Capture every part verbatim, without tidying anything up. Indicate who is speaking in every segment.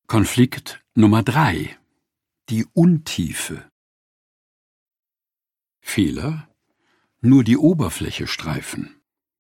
Speaker 1: Konflikt Nummer drei. Die Untiefe. Fehler: nur die Oberfläche streifen.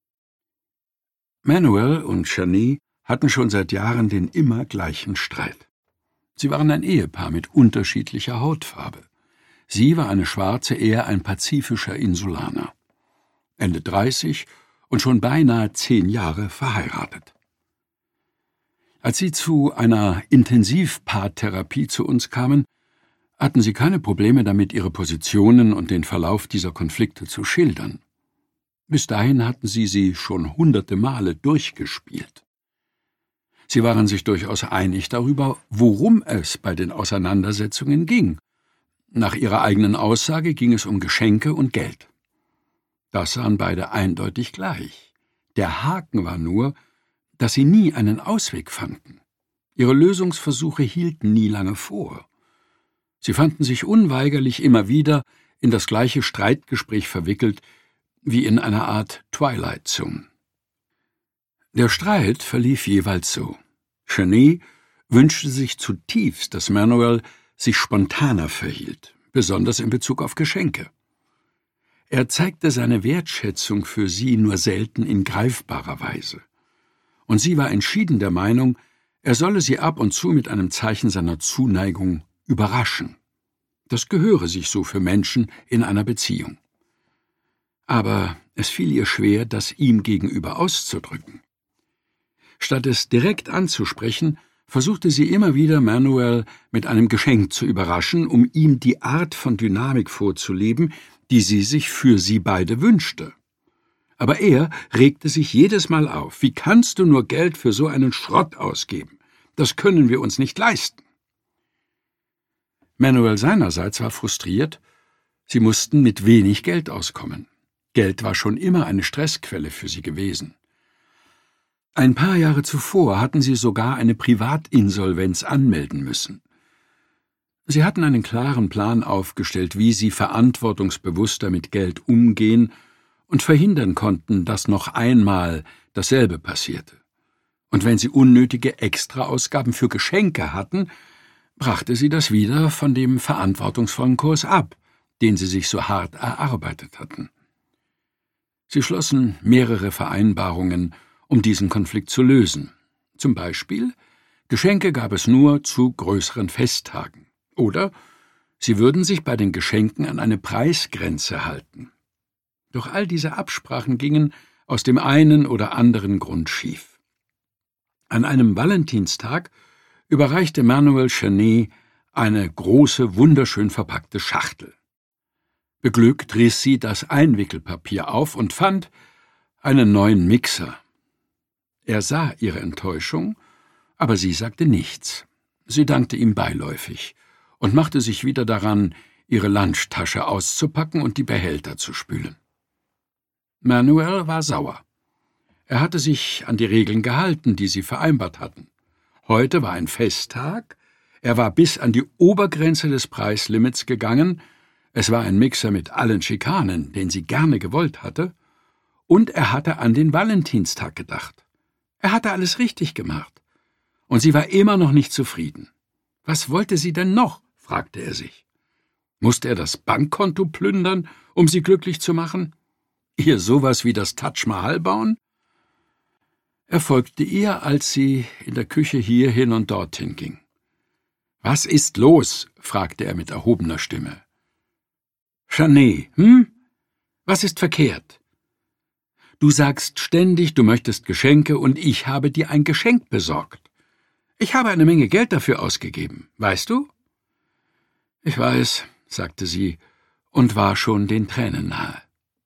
Speaker 1: Manuel und Shani hatten schon seit Jahren den immer gleichen Streit. Sie waren ein Ehepaar mit unterschiedlicher Hautfarbe. Sie war eine Schwarze, er ein pazifischer Insulaner. Ende dreißig und schon beinahe zehn Jahre verheiratet. Als sie zu einer Intensivpaartherapie zu uns kamen, hatten sie keine Probleme damit, ihre Positionen und den Verlauf dieser Konflikte zu schildern. Bis dahin hatten sie sie schon hunderte Male durchgespielt. Sie waren sich durchaus einig darüber, worum es bei den Auseinandersetzungen ging. Nach ihrer eigenen Aussage ging es um Geschenke und Geld. Das sahen beide eindeutig gleich. Der Haken war nur, dass sie nie einen Ausweg fanden. Ihre Lösungsversuche hielten nie lange vor. Sie fanden sich unweigerlich immer wieder in das gleiche Streitgespräch verwickelt, wie in einer Art Twilight Zone. Der Streit verlief jeweils so. Shani wünschte sich zutiefst, dass Manuel sich spontaner verhielt, besonders in Bezug auf Geschenke. Er zeigte seine Wertschätzung für sie nur selten in greifbarer Weise. Und sie war entschieden der Meinung, er solle sie ab und zu mit einem Zeichen seiner Zuneigung überraschen. Das gehöre sich so für Menschen in einer Beziehung. Aber es fiel ihr schwer, das ihm gegenüber auszudrücken. Statt es direkt anzusprechen, versuchte sie immer wieder, Manuel mit einem Geschenk zu überraschen, um ihm die Art von Dynamik vorzuleben, die sie sich für sie beide wünschte. Aber er regte sich jedes Mal auf. Wie kannst du nur Geld für so einen Schrott ausgeben? Das können wir uns nicht leisten. Manuel seinerseits war frustriert. Sie mussten mit wenig Geld auskommen. Geld war schon immer eine Stressquelle für sie gewesen. Ein paar Jahre zuvor hatten sie sogar eine Privatinsolvenz anmelden müssen. Sie hatten einen klaren Plan aufgestellt, wie sie verantwortungsbewusster mit Geld umgehen und verhindern konnten, dass noch einmal dasselbe passierte. Und wenn sie unnötige Extraausgaben für Geschenke hatten, brachte sie das wieder von dem verantwortungsvollen Kurs ab, den sie sich so hart erarbeitet hatten. Sie schlossen mehrere Vereinbarungen, um diesen Konflikt zu lösen. Zum Beispiel, Geschenke gab es nur zu größeren Festtagen. Oder sie würden sich bei den Geschenken an eine Preisgrenze halten. Doch all diese Absprachen gingen aus dem einen oder anderen Grund schief. An einem Valentinstag überreichte Manuel Shani eine große, wunderschön verpackte Schachtel. Beglückt riss sie das Einwickelpapier auf und fand einen neuen Mixer. Er sah ihre Enttäuschung, aber sie sagte nichts. Sie dankte ihm beiläufig und machte sich wieder daran, ihre Lunchtasche auszupacken und die Behälter zu spülen. Manuel war sauer. Er hatte sich an die Regeln gehalten, die sie vereinbart hatten. Heute war ein Festtag, er war bis an die Obergrenze des Preislimits gegangen, es war ein Mixer mit allen Schikanen, den sie gerne gewollt hatte, und er hatte an den Valentinstag gedacht. Er hatte alles richtig gemacht. Und sie war immer noch nicht zufrieden. Was wollte sie denn noch? Fragte er sich. Musste er das Bankkonto plündern, um sie glücklich zu machen? Ihr sowas wie das Taj Mahal bauen? Er folgte ihr, als sie in der Küche hierhin und dorthin ging. »Was ist los?« fragte er mit erhobener Stimme. »Shani, hm? Was ist verkehrt? Du sagst ständig, du möchtest Geschenke, und ich habe dir ein Geschenk besorgt. Ich habe eine Menge Geld dafür ausgegeben, weißt du?« »Ich weiß«, sagte sie und war schon den Tränen nahe.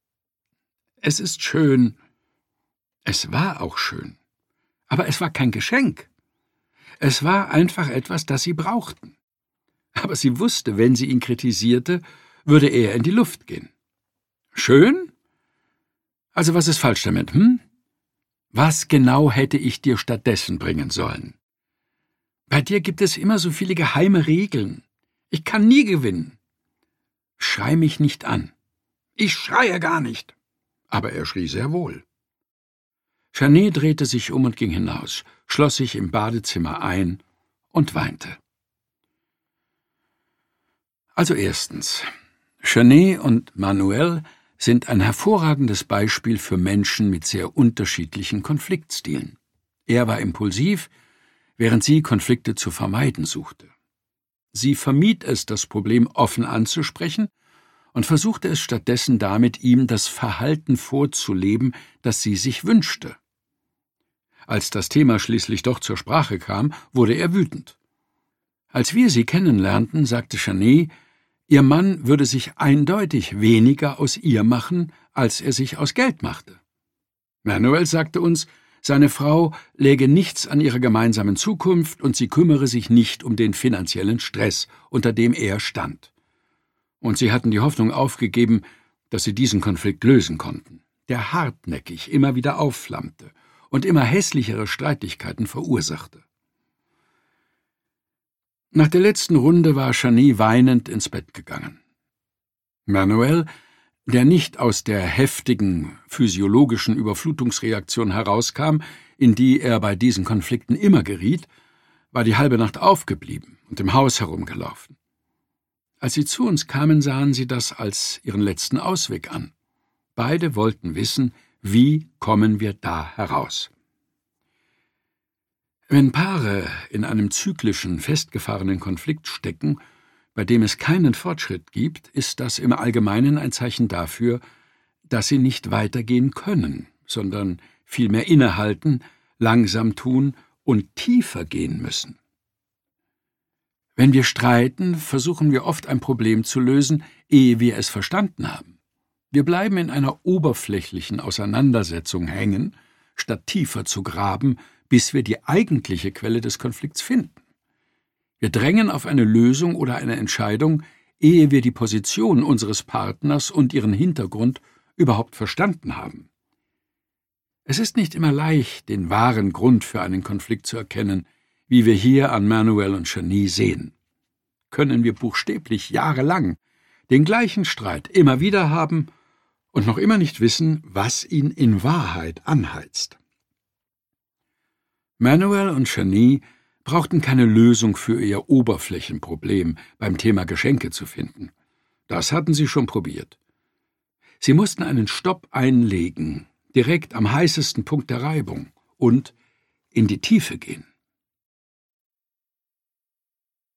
Speaker 1: »Es ist schön.« Es war auch schön. Aber es war kein Geschenk. Es war einfach etwas, das sie brauchten. Aber sie wusste, wenn sie ihn kritisierte, würde er in die Luft gehen. »Schön? Also was ist falsch damit, hm? Was genau hätte ich dir stattdessen bringen sollen? Bei dir gibt es immer so viele geheime Regeln. Ich kann nie gewinnen.« »Schrei mich nicht an.« »Ich schreie gar nicht.« Aber er schrie sehr wohl. Shani drehte sich um und ging hinaus, schloss sich im Badezimmer ein und weinte. Also erstens. Janet und Manuel sind ein hervorragendes Beispiel für Menschen mit sehr unterschiedlichen Konfliktstilen. Er war impulsiv, während sie Konflikte zu vermeiden suchte. Sie vermied es, das Problem offen anzusprechen, und versuchte es stattdessen damit, ihm das Verhalten vorzuleben, das sie sich wünschte. Als das Thema schließlich doch zur Sprache kam, wurde er wütend. Als wir sie kennenlernten, sagte Janet, ihr Mann würde sich eindeutig weniger aus ihr machen, als er sich aus Geld machte. Manuel sagte uns, seine Frau läge nichts an ihrer gemeinsamen Zukunft und sie kümmere sich nicht um den finanziellen Stress, unter dem er stand. Und sie hatten die Hoffnung aufgegeben, dass sie diesen Konflikt lösen konnten, der hartnäckig immer wieder aufflammte und immer hässlichere Streitigkeiten verursachte. Nach der letzten Runde war Janet weinend ins Bett gegangen. Manuel, der nicht aus der heftigen physiologischen Überflutungsreaktion herauskam, in die er bei diesen Konflikten immer geriet, war die halbe Nacht aufgeblieben und im Haus herumgelaufen. Als sie zu uns kamen, sahen sie das als ihren letzten Ausweg an. Beide wollten wissen, wie kommen wir da heraus. Wenn Paare in einem zyklischen, festgefahrenen Konflikt stecken, bei dem es keinen Fortschritt gibt, ist das im Allgemeinen ein Zeichen dafür, dass sie nicht weitergehen können, sondern vielmehr innehalten, langsam tun und tiefer gehen müssen. Wenn wir streiten, versuchen wir oft ein Problem zu lösen, ehe wir es verstanden haben. Wir bleiben in einer oberflächlichen Auseinandersetzung hängen, statt tiefer zu graben, bis wir die eigentliche Quelle des Konflikts finden. Wir drängen auf eine Lösung oder eine Entscheidung, ehe wir die Position unseres Partners und ihren Hintergrund überhaupt verstanden haben. Es ist nicht immer leicht, den wahren Grund für einen Konflikt zu erkennen, wie wir hier an Manuel und Janet sehen. Können wir buchstäblich jahrelang den gleichen Streit immer wieder haben und noch immer nicht wissen, was ihn in Wahrheit anheizt. Manuel und Janet brauchten keine Lösung für ihr Oberflächenproblem beim Thema Geschenke zu finden. Das hatten sie schon probiert. Sie mussten einen Stopp einlegen, direkt am heißesten Punkt der Reibung, und in die Tiefe gehen.